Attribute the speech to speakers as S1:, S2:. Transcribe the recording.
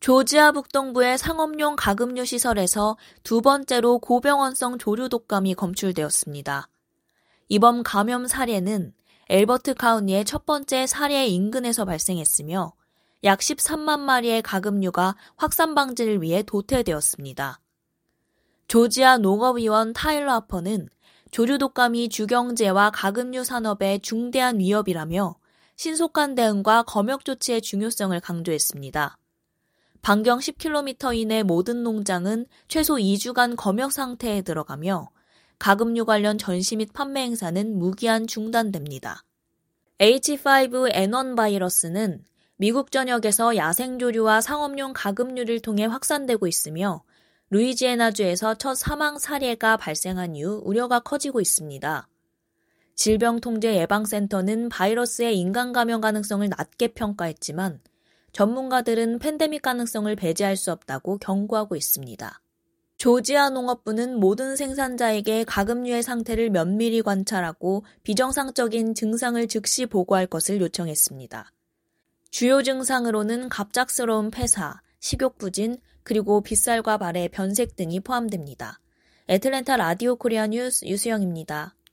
S1: 조지아 북동부의 상업용 가금류 시설에서 두 번째로 고병원성 조류 독감이 검출되었습니다. 이번 감염 사례는 엘버트 카운티의 첫 번째 사례 인근에서 발생했으며 약 13만 마리의 가금류가 확산 방지를 위해 도태되었습니다. 조지아 농업위원 타일러 하퍼는 조류 독감이 주경제와 가금류 산업의 중대한 위협이라며 신속한 대응과 검역 조치의 중요성을 강조했습니다. 반경 10km 이내 모든 농장은 최소 2주간 검역 상태에 들어가며 가금류 관련 전시 및 판매 행사는 무기한 중단됩니다. H5N1 바이러스는 미국 전역에서 야생조류와 상업용 가금류를 통해 확산되고 있으며 루이지애나주에서 첫 사망 사례가 발생한 이후 우려가 커지고 있습니다. 질병통제예방센터는 바이러스의 인간 감염 가능성을 낮게 평가했지만 전문가들은 팬데믹 가능성을 배제할 수 없다고 경고하고 있습니다. 조지아 농업부는 모든 생산자에게 가금류의 상태를 면밀히 관찰하고 비정상적인 증상을 즉시 보고할 것을 요청했습니다. 주요 증상으로는 갑작스러운 폐사, 식욕부진, 그리고 빗살과 발의 변색 등이 포함됩니다. 애틀랜타 라디오 코리아 뉴스 유수영입니다.